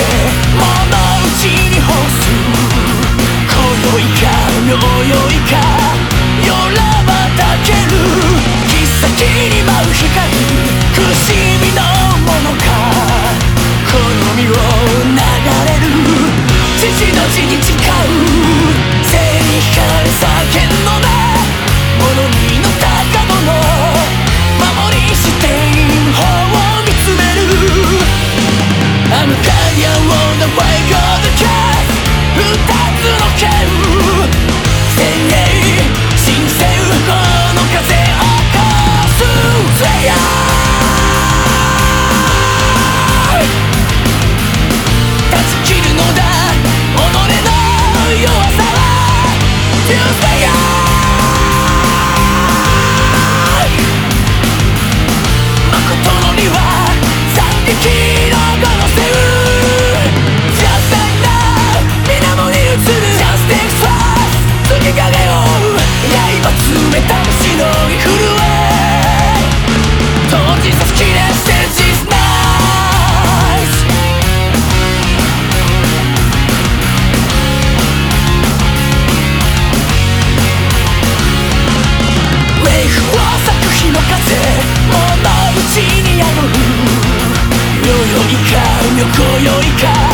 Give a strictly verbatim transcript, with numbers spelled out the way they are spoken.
物打ちに干す今宵か妙宵か夜ばたける切っ先に舞う光不思議なものか好みを流れる父の地に誓う背に光る酒飲め物にの高物守り捨てん方を見つめるI'm a guardian of the way of the cat 二つの剣精鋭神聖この風を起こすスレイヤー断ち切るのだ己の弱さは To stay up 誠の利は惨劇の殺せる Just like now 水面に映る Just take fast 月影を追う刃詰めた虫の震え当時さ好きで Stage is nice ウェイフを咲く日の風物打ちに宿るよよいかよこよいか